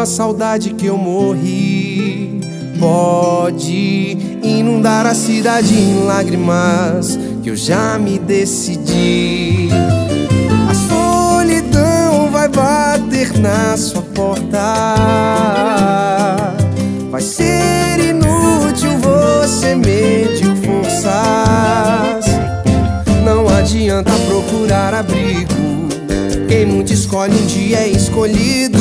tua saudade que eu morri. Pode inundar a cidade em lágrimas, que eu já me decidi. A solidão vai bater na sua porta. Vai ser inútil você medir forças. Não adianta procurar abrigo, quem muito escolhe um dia é escolhido.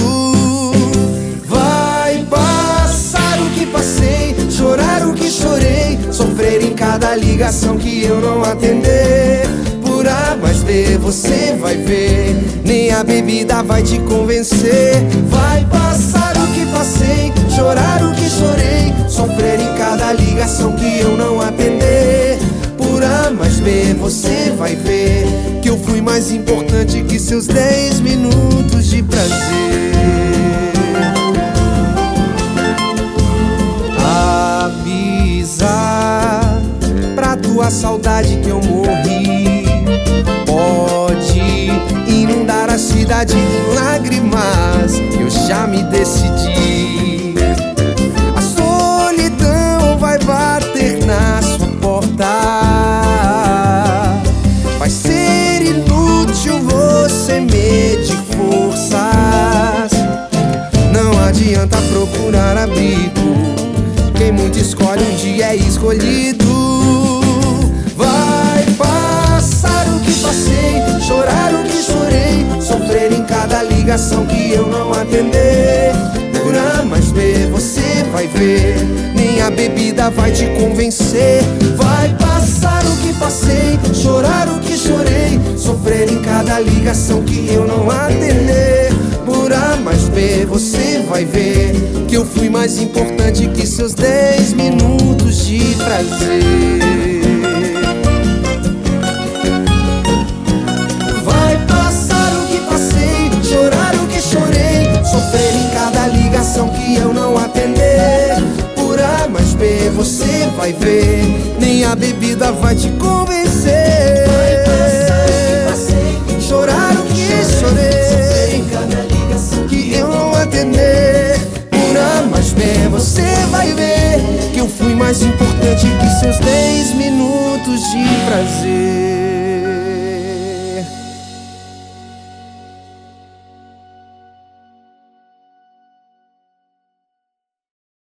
Vai passar o que passei, chorar o que chorei, sofrer em cada ligação que eu não atender. Por A mais B você vai ver, nem a bebida vai te convencer. Vai passar o que passei, chorar o que chorei, sofrer em cada ligação que eu não atender. Por A mais B você vai ver que eu fui mais importante que seus 10 minutos de prazer. Avisar pra tua saudade que eu morri. Pode inundar a cidade em lágrimas, eu já me decidi. A solidão vai bater na sua porta. Vai ser inútil você medir forças. Não adianta procurar abrigo, quem muito escolhe um dia é escolhido. Vai passar o que passei, chorar o que chorei, sofrer em cada ligação que eu não atender. Por A mais B você vai ver, nem a bebida vai te convencer. Vai passar o que passei, chorar o que chorei, sofrer em cada ligação que eu não atender. Por A mais B você vai ver que eu fui mais importante que seus 10 minutos de prazer. Vai passar o que passei, chorar o que chorei, sofrer em cada ligação que eu não atender. Por A mais B você vai ver, nem a bebida vai te convencer. Vai passar o que passei, chorar o que chorei, sofrer em cada ligação que eu não atender. Por A mais B você vai ver que eu fui mais importante que seus 10 minutos de prazer.